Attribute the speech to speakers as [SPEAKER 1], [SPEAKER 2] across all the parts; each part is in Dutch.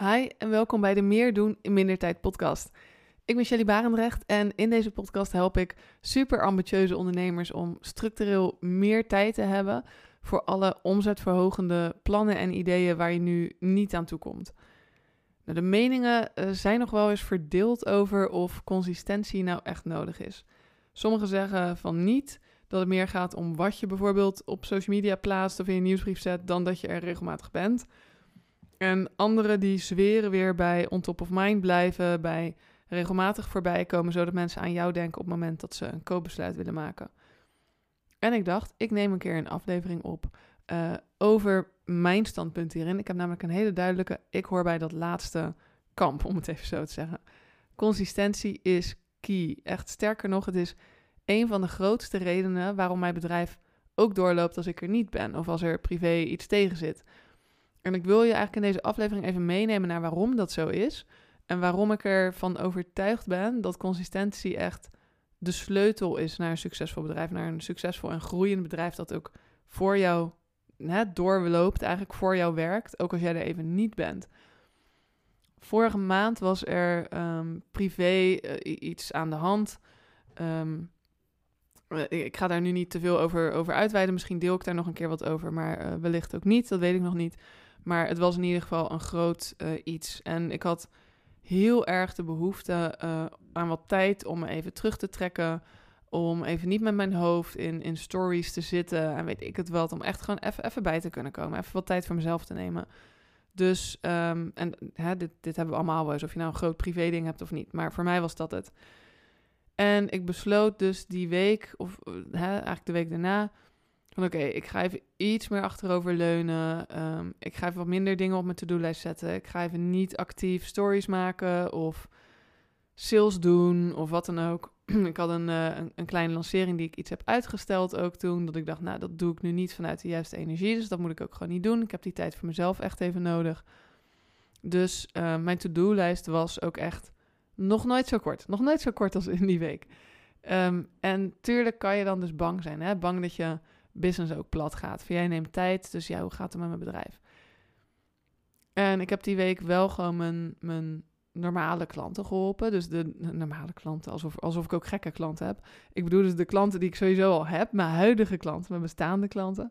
[SPEAKER 1] Hi en welkom bij de Meer doen in minder tijd podcast. Ik ben Shelly Barendrecht en in deze podcast help ik super ambitieuze ondernemers om structureel meer tijd te hebben voor alle omzetverhogende plannen en ideeën waar je nu niet aan toe komt. Nou, de meningen zijn nog wel eens verdeeld over of consistentie nou echt nodig is. Sommigen zeggen van niet, dat het meer gaat om wat je bijvoorbeeld op social media plaatst of in je nieuwsbrief zet dan dat je er regelmatig bent. En anderen die zweren weer bij on top of mind blijven, bij regelmatig voorbij komen, zodat mensen aan jou denken op het moment dat ze een koopbesluit willen maken. En ik dacht, ik neem een keer een aflevering op over mijn standpunt hierin. Ik heb namelijk een hele duidelijke, ik hoor bij dat laatste kamp, om het even zo te zeggen. Consistentie is key. Echt sterker nog, het is een van de grootste redenen waarom mijn bedrijf ook doorloopt als ik er niet ben of als er privé iets tegen zit. En ik wil je eigenlijk in deze aflevering even meenemen naar waarom dat zo is. En waarom ik ervan overtuigd ben dat consistentie echt de sleutel is naar een succesvol bedrijf. Naar een succesvol en groeiend bedrijf dat ook voor jou doorloopt, eigenlijk voor jou werkt. Ook als jij er even niet bent. Vorige maand was er privé iets aan de hand. Ik ga daar nu niet te veel over uitweiden. Misschien deel ik daar nog een keer wat over, maar wellicht ook niet. Dat weet ik nog niet. Maar het was in ieder geval een groot iets. En ik had heel erg de behoefte aan wat tijd om me even terug te trekken. Om even niet met mijn hoofd in stories te zitten. En weet ik het wat. Om echt gewoon even bij te kunnen komen. Even wat tijd voor mezelf te nemen. Dus, dit hebben we allemaal wel eens. Of je nou een groot privé ding hebt of niet. Maar voor mij was dat het. En ik besloot dus die week, of eigenlijk de week daarna, van oké, ik ga even iets meer achterover leunen. Ik ga even wat minder dingen op mijn to-do-lijst zetten. Ik ga even niet actief stories maken of sales doen of wat dan ook. Ik had een kleine lancering die ik iets heb uitgesteld ook toen. Dat ik dacht, nou, dat doe ik nu niet vanuit de juiste energie. Dus dat moet ik ook gewoon niet doen. Ik heb die tijd voor mezelf echt even nodig. Dus mijn to-do-lijst was ook echt nog nooit zo kort. Nog nooit zo kort als in die week. En tuurlijk kan je dan dus bang zijn. Hè? Bang dat je business ook plat gaat. Van jij neemt tijd, dus ja, hoe gaat het met mijn bedrijf? En ik heb die week wel gewoon mijn normale klanten geholpen. Dus de normale klanten, alsof ik ook gekke klanten heb. Ik bedoel dus de klanten die ik sowieso al heb. Mijn huidige klanten, mijn bestaande klanten.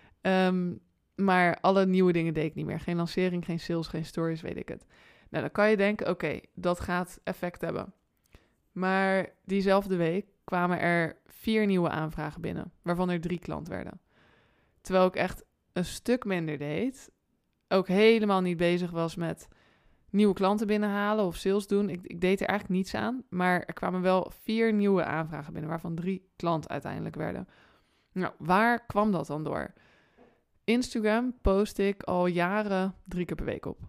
[SPEAKER 1] Maar alle nieuwe dingen deed ik niet meer. Geen lancering, geen sales, geen stories, weet ik het. Nou, dan kan je denken, oké, dat gaat effect hebben. Maar diezelfde week kwamen er 4 nieuwe aanvragen binnen, waarvan er 3 klant werden. Terwijl ik echt een stuk minder deed, ook helemaal niet bezig was met nieuwe klanten binnenhalen of sales doen. Ik deed er eigenlijk niets aan, maar er kwamen wel 4 nieuwe aanvragen binnen, waarvan 3 klanten uiteindelijk werden. Nou, waar kwam dat dan door? Instagram post ik al jaren 3 keer per week op.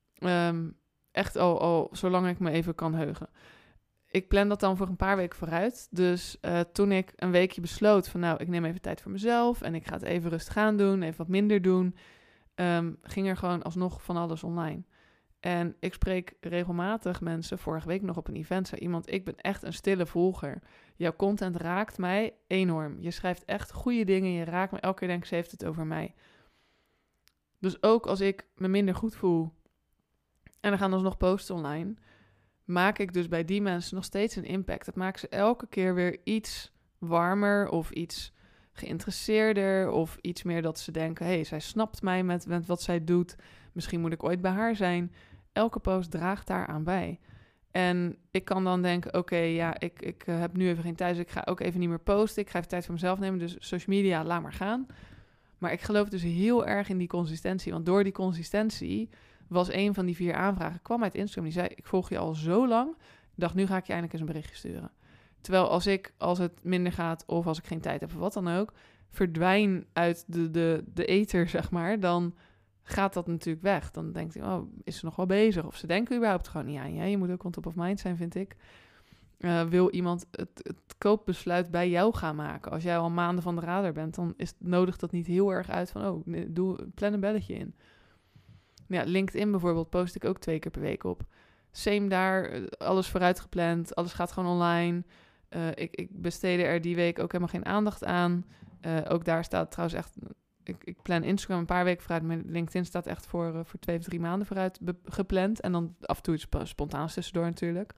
[SPEAKER 1] Echt al zolang ik me even kan heugen. Ik plan dat dan voor een paar weken vooruit. Dus toen ik een weekje besloot van nou, ik neem even tijd voor mezelf en ik ga het even rustig aan doen, even wat minder doen, ging er gewoon alsnog van alles online. En ik spreek regelmatig mensen, vorige week nog op een event, zei iemand, ik ben echt een stille volger. Jouw content raakt mij enorm. Je schrijft echt goede dingen, je raakt me elke keer, denk ik, ze heeft het over mij. Dus ook als ik me minder goed voel en er gaan alsnog posts online, maak ik dus bij die mensen nog steeds een impact. Dat maakt ze elke keer weer iets warmer of iets geïnteresseerder of iets meer dat ze denken, hey, zij snapt mij met wat zij doet. Misschien moet ik ooit bij haar zijn. Elke post draagt daaraan bij. En ik kan dan denken, oké, ik heb nu even geen tijd, dus ik ga ook even niet meer posten. Ik ga even tijd voor mezelf nemen, dus social media, laat maar gaan. Maar ik geloof dus heel erg in die consistentie, want door die consistentie was een van die 4 aanvragen, kwam uit Instagram. Die zei, ik volg je al zo lang. Ik dacht, nu ga ik je eindelijk eens een berichtje sturen. Terwijl als het minder gaat of als ik geen tijd heb of wat dan ook, verdwijn uit de ether, zeg maar, dan gaat dat natuurlijk weg. Dan denkt hij, oh, is ze nog wel bezig? Of ze denken überhaupt gewoon niet aan je. Je moet ook on top of mind zijn, vind ik. Wil iemand het koopbesluit bij jou gaan maken? Als jij al maanden van de radar bent, dan nodigt dat niet heel erg uit van, plan een belletje in. Ja, LinkedIn bijvoorbeeld post ik ook 2 keer per week op. Same daar, alles vooruit gepland, alles gaat gewoon online. Ik besteedde er die week ook helemaal geen aandacht aan. Ook daar staat trouwens echt ik plan Instagram een paar weken vooruit. Mijn LinkedIn staat echt voor 2 of 3 maanden vooruit gepland. En dan af en toe iets spontaans tussendoor natuurlijk.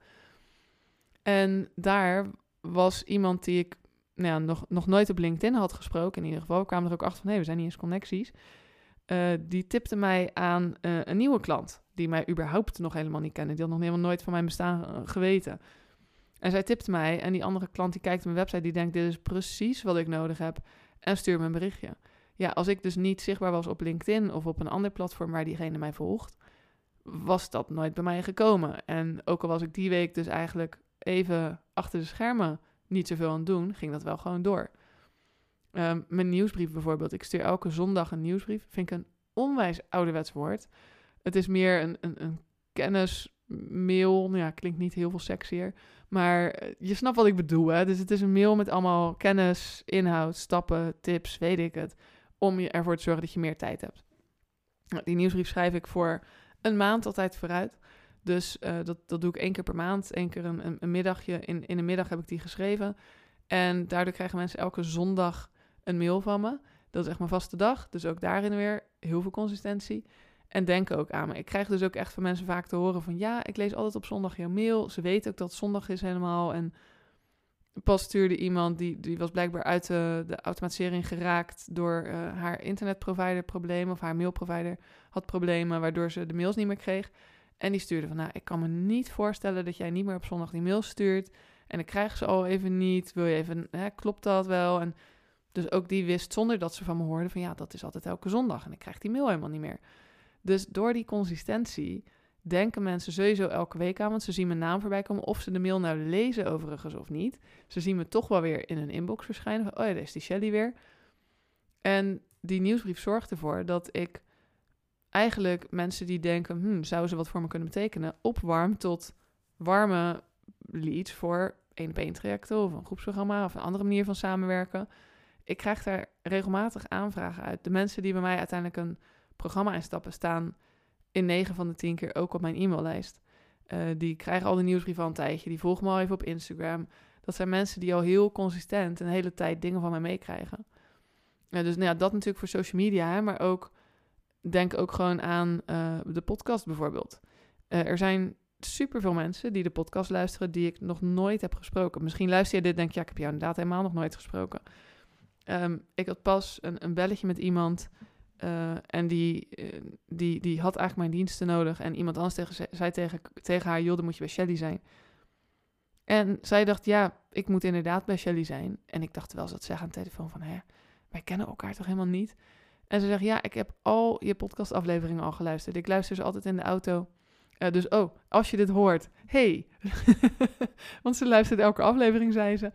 [SPEAKER 1] En daar was iemand die ik nog nooit op LinkedIn had gesproken. In ieder geval, we kwamen er ook achter van, we zijn niet eens connecties. Die tipte mij aan een nieuwe klant, die mij überhaupt nog helemaal niet kende. Die had nog helemaal nooit van mijn bestaan geweten. En zij tipte mij en die andere klant die kijkt op mijn website, die denkt, dit is precies wat ik nodig heb. En stuurt me een berichtje. Ja, als ik dus niet zichtbaar was op LinkedIn of op een ander platform waar diegene mij volgt, was dat nooit bij mij gekomen. En ook al was ik die week dus eigenlijk even achter de schermen niet zoveel aan het doen, ging dat wel gewoon door. Mijn nieuwsbrief bijvoorbeeld. Ik stuur elke zondag een nieuwsbrief. Vind ik een onwijs ouderwets woord. Het is meer een kennismail. Ja, klinkt niet heel veel sexier. Maar je snapt wat ik bedoel, hè? Dus het is een mail met allemaal kennis, inhoud, stappen, tips, weet ik het. Om je ervoor te zorgen dat je meer tijd hebt. Die nieuwsbrief schrijf ik voor een maand altijd vooruit. Dus dat doe ik 1 keer per maand. 1 keer een middagje. In de middag heb ik die geschreven. En daardoor krijgen mensen elke zondag een mail van me. Dat is echt mijn vaste dag. Dus ook daarin weer heel veel consistentie. En denk ook aan me. Ik krijg dus ook echt van mensen vaak te horen van, ja, ik lees altijd op zondag jouw mail. Ze weten ook dat het zondag is helemaal. En pas stuurde iemand, die was blijkbaar uit de automatisering geraakt door haar internetprovider problemen. Of haar mailprovider had problemen, waardoor ze de mails niet meer kreeg. En die stuurde van, ik kan me niet voorstellen dat jij niet meer op zondag die mails stuurt. En ik krijg ze al even niet. Wil je even, klopt dat wel? En dus ook die wist, zonder dat ze van me hoorde, van ja, dat is altijd elke zondag. En ik krijg die mail helemaal niet meer. Dus door die consistentie denken mensen sowieso elke week aan, want ze zien mijn naam voorbij komen, of ze de mail nou lezen overigens of niet. Ze zien me toch wel weer in hun inbox verschijnen. Van, oh ja, daar is die Shelly weer. En die nieuwsbrief zorgt ervoor dat ik eigenlijk mensen die denken, zouden ze wat voor me kunnen betekenen, opwarm tot warme leads voor 1-op-1 trajecten of een groepsprogramma of een andere manier van samenwerken. Ik krijg daar regelmatig aanvragen uit. De mensen die bij mij uiteindelijk een programma instappen, staan in 9 van de 10 keer ook op mijn e-maillijst. Die krijgen al de nieuwsbrief al een tijdje. Die volgen me al even op Instagram. Dat zijn mensen die al heel consistent een hele tijd dingen van mij meekrijgen. Dus dat natuurlijk voor social media, hè, maar ook denk ook gewoon aan de podcast bijvoorbeeld. Er zijn superveel mensen die de podcast luisteren die ik nog nooit heb gesproken. Misschien luister je dit en denk je, ik heb jou inderdaad helemaal nog nooit gesproken. Ik had pas een belletje met iemand en die had eigenlijk mijn diensten nodig. En iemand anders zei tegen haar, joh, dan moet je bij Shelly zijn. En zij dacht, ja, ik moet inderdaad bij Shelly zijn. En ik dacht, terwijl ze dat zeggen aan de telefoon van, wij kennen elkaar toch helemaal niet? En ze zegt, ja, ik heb al je podcastafleveringen al geluisterd. Ik luister ze altijd in de auto. Dus als je dit hoort, hey. Want ze luistert elke aflevering, zei ze.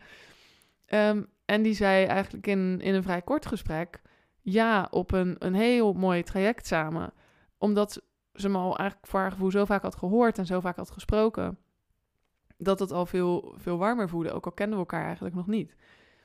[SPEAKER 1] En die zei eigenlijk in een vrij kort gesprek, ja, op een heel mooi traject samen. Omdat ze me al eigenlijk voor haar gevoel zo vaak had gehoord en zo vaak had gesproken, dat het al veel, veel warmer voelde. Ook al kenden we elkaar eigenlijk nog niet.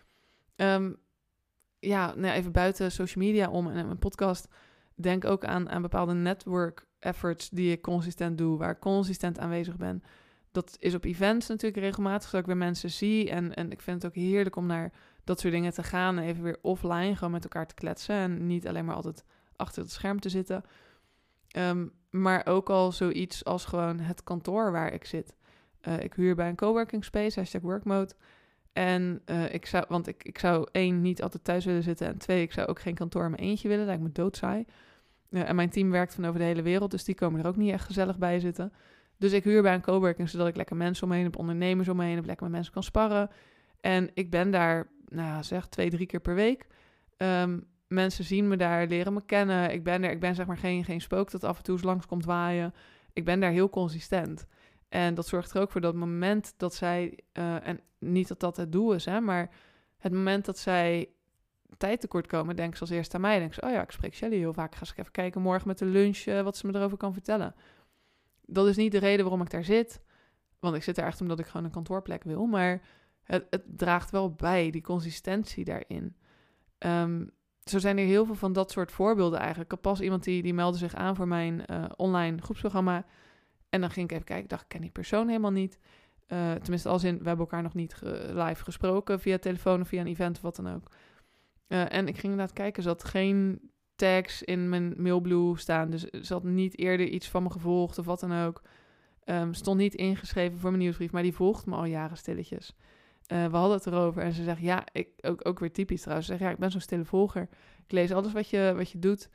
[SPEAKER 1] Even buiten social media om en mijn podcast, denk ook aan bepaalde network efforts die ik consistent doe, waar ik consistent aanwezig ben. Dat is op events natuurlijk regelmatig, zodat ik weer mensen zie. En ik vind het ook heerlijk om naar dat soort dingen te gaan en even weer offline gewoon met elkaar te kletsen en niet alleen maar altijd achter het scherm te zitten. Maar ook al zoiets als gewoon het kantoor waar ik zit. Ik huur bij een coworking space, #workmode. En ik zou 1, niet altijd thuis willen zitten. En 2, ik zou ook geen kantoor in mijn eentje willen. Lijkt me doodsaai. En mijn team werkt van over de hele wereld, dus die komen er ook niet echt gezellig bij zitten. Dus ik huur bij een coworking, zodat ik lekker mensen omheen heb, ondernemers omheen heb, lekker met mensen kan sparren. En ik ben daar, 2-3 keer per week. Mensen zien me daar, leren me kennen. Ik ben zeg maar geen spook dat af en toe eens langs komt waaien. Ik ben daar heel consistent. En dat zorgt er ook voor dat moment dat zij, en niet dat het doel is, maar het moment dat zij tijd tekort komen, denken ze als eerste aan mij. Denken ze, oh ja, ik spreek Shelly heel vaak. Ga eens even kijken morgen met de lunch wat ze me erover kan vertellen. Dat is niet de reden waarom ik daar zit. Want ik zit er echt omdat ik gewoon een kantoorplek wil. Maar het draagt wel bij, die consistentie daarin. Zo zijn er heel veel van dat soort voorbeelden eigenlijk. Ik had pas iemand die meldde zich aan voor mijn online groepsprogramma. En dan ging ik even kijken. Ik dacht, ik ken die persoon helemaal niet. Tenminste, als in, we hebben elkaar nog niet live gesproken via telefoon of via een event of wat dan ook. En ik ging inderdaad kijken, er zat geen tags in mijn Mailblue staan. Dus ze had niet eerder iets van me gevolgd of wat dan ook. Stond niet ingeschreven voor mijn nieuwsbrief, maar die volgt me al jaren stilletjes. We hadden het erover en ze zegt, ja, ook weer typisch trouwens. Ze zegt, ja, ik ben zo'n stille volger. Ik lees alles wat je doet.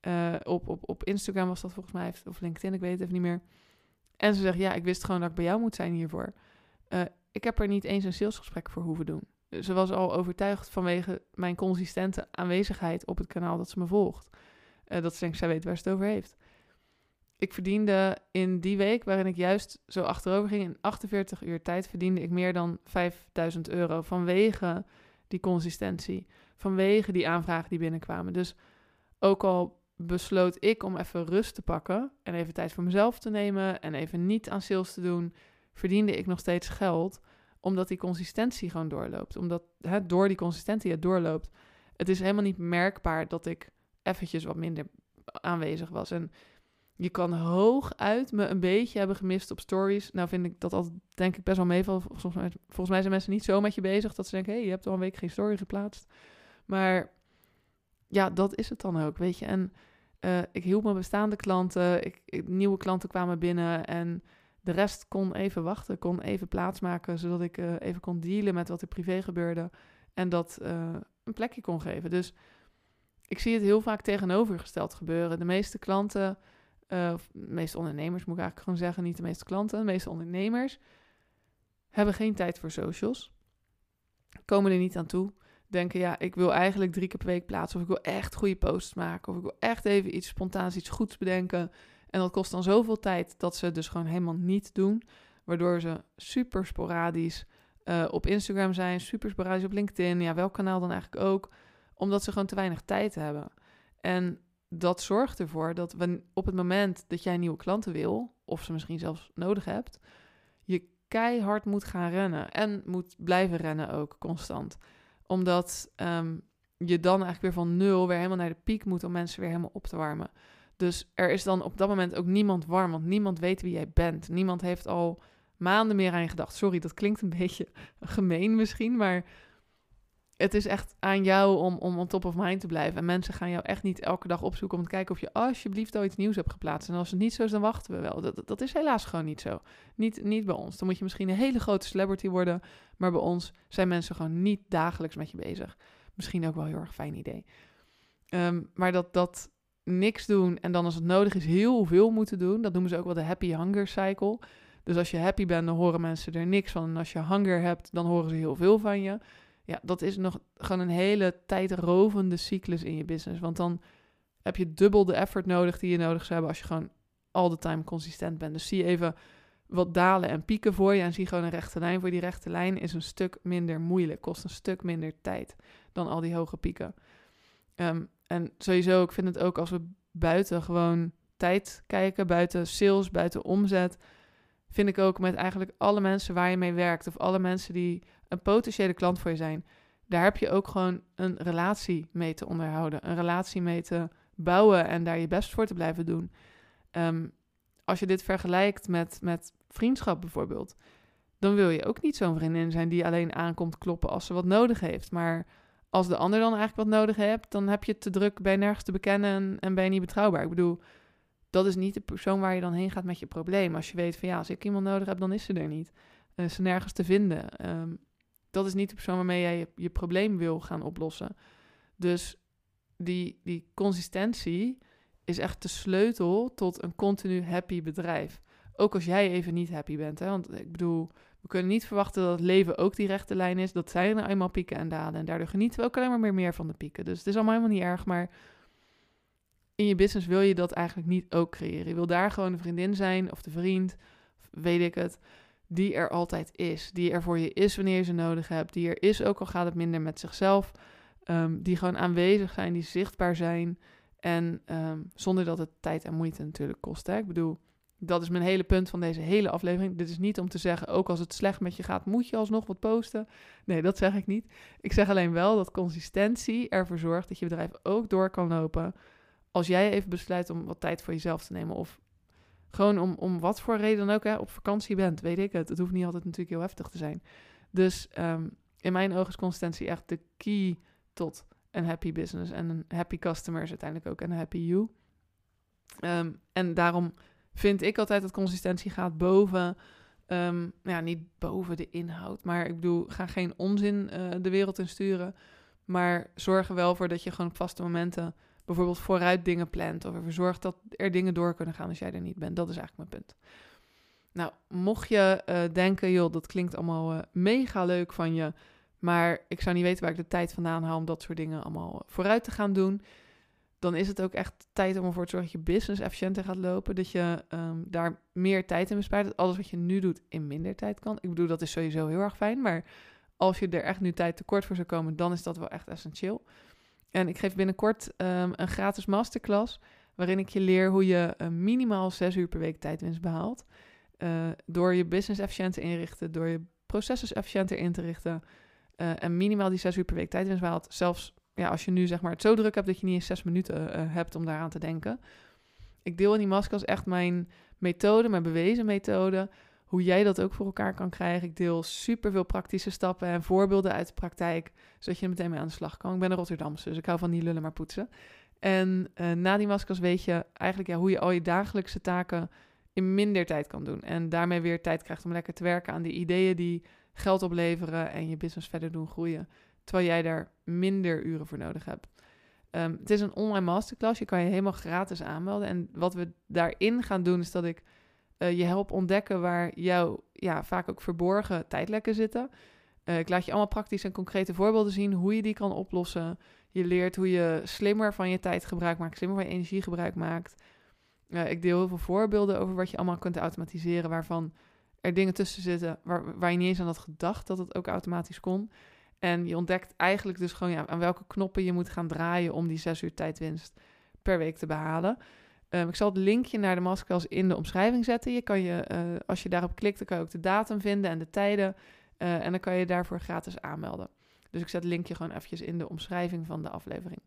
[SPEAKER 1] Op Instagram was dat volgens mij, of LinkedIn, ik weet het even niet meer. En ze zegt, ja, ik wist gewoon dat ik bij jou moet zijn hiervoor. Ik heb er niet eens een salesgesprek voor hoeven doen. Ze was al overtuigd vanwege mijn consistente aanwezigheid op het kanaal dat ze me volgt. Dat ze denkt, zij weet waar ze het over heeft. Ik verdiende in die week, waarin ik juist zo achterover ging, in 48 uur tijd verdiende ik meer dan €5.000 vanwege die consistentie. Vanwege die aanvragen die binnenkwamen. Dus ook al besloot ik om even rust te pakken en even tijd voor mezelf te nemen en even niet aan sales te doen, verdiende ik nog steeds geld, omdat die consistentie gewoon doorloopt. Omdat door die consistentie het doorloopt. Het is helemaal niet merkbaar dat ik eventjes wat minder aanwezig was. En je kan hooguit me een beetje hebben gemist op stories. Nou vind ik dat altijd, denk ik, best wel meeval. Volgens mij zijn mensen niet zo met je bezig dat ze denken, hey, je hebt al een week geen story geplaatst. Maar ja, dat is het dan ook, weet je. En ik hielp mijn bestaande klanten. Nieuwe klanten kwamen binnen en de rest kon even wachten, kon even plaatsmaken, zodat ik even kon dealen met wat er privé gebeurde en dat een plekje kon geven. Dus ik zie het heel vaak tegenovergesteld gebeuren. De meeste klanten, of de meeste ondernemers moet ik eigenlijk gewoon zeggen, niet de meeste klanten, de meeste ondernemers hebben geen tijd voor socials, komen er niet aan toe, denken, ja, ik wil eigenlijk 3 keer per week plaatsen, of ik wil echt goede posts maken, of ik wil echt even iets spontaans, iets goeds bedenken. En dat kost dan zoveel tijd dat ze het dus gewoon helemaal niet doen. Waardoor ze super sporadisch op Instagram zijn, super sporadisch op LinkedIn. Ja, welk kanaal dan eigenlijk ook. Omdat ze gewoon te weinig tijd hebben. En dat zorgt ervoor dat op het moment dat jij nieuwe klanten wil, of ze misschien zelfs nodig hebt, je keihard moet gaan rennen. En moet blijven rennen ook, constant. Omdat je dan eigenlijk weer van 0 weer helemaal naar de piek moet om mensen weer helemaal op te warmen. Dus er is dan op dat moment ook niemand warm, want niemand weet wie jij bent. Niemand heeft al maanden meer aan je gedacht. Sorry, dat klinkt een beetje gemeen misschien, maar het is echt aan jou om on top of mind te blijven. En mensen gaan jou echt niet elke dag opzoeken om te kijken of je alsjeblieft al iets nieuws hebt geplaatst. En als het niet zo is, dan wachten we wel. Dat is helaas gewoon niet zo. Niet bij ons. Dan moet je misschien een hele grote celebrity worden, maar bij ons zijn mensen gewoon niet dagelijks met je bezig. Misschien ook wel een heel erg fijn idee. Maar dat niks doen en dan als het nodig is heel veel moeten doen. Dat noemen ze ook wel de happy hunger cycle. Dus als je happy bent, dan horen mensen er niks van. En als je hunger hebt, dan horen ze heel veel van je. Ja, dat is nog gewoon een hele tijdrovende cyclus in je business. Want dan heb je dubbel de effort nodig die je nodig zou hebben als je gewoon all the time consistent bent. Dus zie even wat dalen en pieken voor je en zie gewoon een rechte lijn. Voor die rechte lijn is een stuk minder moeilijk, kost een stuk minder tijd dan al die hoge pieken. En sowieso, ik vind het ook als we buiten gewoon tijd kijken, buiten sales, buiten omzet, vind ik ook met eigenlijk alle mensen waar je mee werkt of alle mensen die een potentiële klant voor je zijn, daar heb je ook gewoon een relatie mee te onderhouden, een relatie mee te bouwen en daar je best voor te blijven doen. Als je dit vergelijkt met vriendschap bijvoorbeeld, dan wil je ook niet zo'n vriendin zijn die alleen aankomt kloppen als ze wat nodig heeft, maar als de ander dan eigenlijk wat nodig hebt, dan heb je het te druk, ben je nergens te bekennen en ben je niet betrouwbaar. Ik bedoel, dat is niet de persoon waar je dan heen gaat met je probleem. Als je weet van ja, als ik iemand nodig heb, dan is ze er niet. Is ze nergens te vinden. Dat is niet de persoon waarmee jij je probleem wil gaan oplossen. Dus die consistentie is echt de sleutel tot een continu happy bedrijf. Ook als jij even niet happy bent. Hè? Want ik bedoel, we kunnen niet verwachten dat het leven ook die rechte lijn is. Dat zijn er eenmaal pieken en dalen. En daardoor genieten we ook alleen maar meer van de pieken. Dus het is allemaal helemaal niet erg. Maar in je business wil je dat eigenlijk niet ook creëren. Je wil daar gewoon de vriendin zijn of de vriend, weet ik het, die er altijd is. Die er voor je is wanneer je ze nodig hebt. Die er is ook al gaat het minder met zichzelf. Die gewoon aanwezig zijn, die zichtbaar zijn. En zonder dat het tijd en moeite natuurlijk kost. Hè? Ik bedoel, dat is mijn hele punt van deze hele aflevering. Dit is niet om te zeggen, ook als het slecht met je gaat, moet je alsnog wat posten. Nee, dat zeg ik niet. Ik zeg alleen wel dat consistentie ervoor zorgt dat je bedrijf ook door kan lopen als jij even besluit om wat tijd voor jezelf te nemen. Of gewoon om wat voor reden dan ook, hè, op vakantie bent, weet ik het. Het hoeft niet altijd natuurlijk heel heftig te zijn. Dus in mijn ogen is consistentie echt de key tot een happy business. En een happy customer is uiteindelijk ook een happy you. En daarom vind ik altijd dat consistentie gaat boven... niet boven de inhoud. Maar ik bedoel, ga geen onzin de wereld in sturen. Maar zorg er wel voor dat je gewoon op vaste momenten... bijvoorbeeld vooruit dingen plant. Of ervoor zorgt dat er dingen door kunnen gaan als jij er niet bent. Dat is eigenlijk mijn punt. Nou, mocht je denken... joh, dat klinkt allemaal mega leuk van je... maar ik zou niet weten waar ik de tijd vandaan haal... om dat soort dingen allemaal vooruit te gaan doen... dan is het ook echt tijd om ervoor te zorgen... dat je business efficiënter gaat lopen... dat je daar meer tijd in bespaart... dat alles wat je nu doet in minder tijd kan. Ik bedoel, dat is sowieso heel erg fijn... maar als je er echt nu tijd tekort voor zou komen... dan is dat wel echt essentieel. En ik geef binnenkort een gratis masterclass... waarin ik je leer hoe je minimaal 6 uur per week tijdwinst behaalt... door je business efficiënter inrichten... door je processen efficiënter in te richten... en minimaal die 6 uur per week tijdwinst behaalt... zelfs als je nu zeg maar het zo druk hebt... dat je niet eens 6 minuten hebt om daaraan te denken. Ik deel in die masterclass echt mijn methode... mijn bewezen methode... hoe jij dat ook voor elkaar kan krijgen. Ik deel superveel praktische stappen en voorbeelden uit de praktijk... zodat je er meteen mee aan de slag kan. Ik ben een Rotterdamse, dus ik hou van niet lullen maar poetsen. En na die masterclass weet je eigenlijk hoe je al je dagelijkse taken... in minder tijd kan doen. En daarmee weer tijd krijgt om lekker te werken aan die ideeën... die geld opleveren en je business verder doen groeien... terwijl jij daar minder uren voor nodig hebt. Het is een online masterclass. Je kan je helemaal gratis aanmelden. En wat we daarin gaan doen... is dat ik je help ontdekken... waar jouw vaak ook verborgen tijdlekken zitten. Ik laat je allemaal praktische en concrete voorbeelden zien... hoe je die kan oplossen. Je leert hoe je slimmer van je tijd gebruik maakt... slimmer van je energie gebruik maakt. Ik deel heel veel voorbeelden over wat je allemaal kunt automatiseren... waarvan er dingen tussen zitten... waar je niet eens aan had gedacht dat het ook automatisch kon... En je ontdekt eigenlijk dus gewoon aan welke knoppen je moet gaan draaien... om die 6 uur tijdwinst per week te behalen. Ik zal het linkje naar de masterclass in de omschrijving zetten. Je kan als je daarop klikt, dan kan je ook de datum vinden en de tijden. En dan kan je daarvoor gratis aanmelden. Dus ik zet het linkje gewoon eventjes in de omschrijving van de aflevering.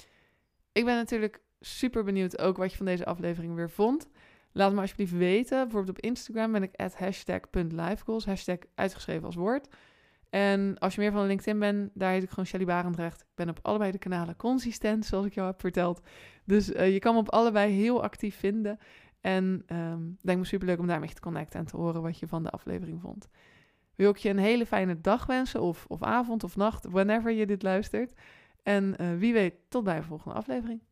[SPEAKER 1] Ik ben natuurlijk super benieuwd ook wat je van deze aflevering weer vond. Laat me alsjeblieft weten. Bijvoorbeeld op Instagram ben ik @hashtag.lifegoals. Hashtag uitgeschreven als woord. En als je meer van LinkedIn bent, daar heet ik gewoon Shelly Barendrecht. Ik ben op allebei de kanalen consistent, zoals ik jou heb verteld. Dus je kan me op allebei heel actief vinden. En lijkt me superleuk om daarmee te connecten en te horen wat je van de aflevering vond. Wil ik je een hele fijne dag wensen, of avond of nacht, whenever je dit luistert. En wie weet, tot bij de volgende aflevering.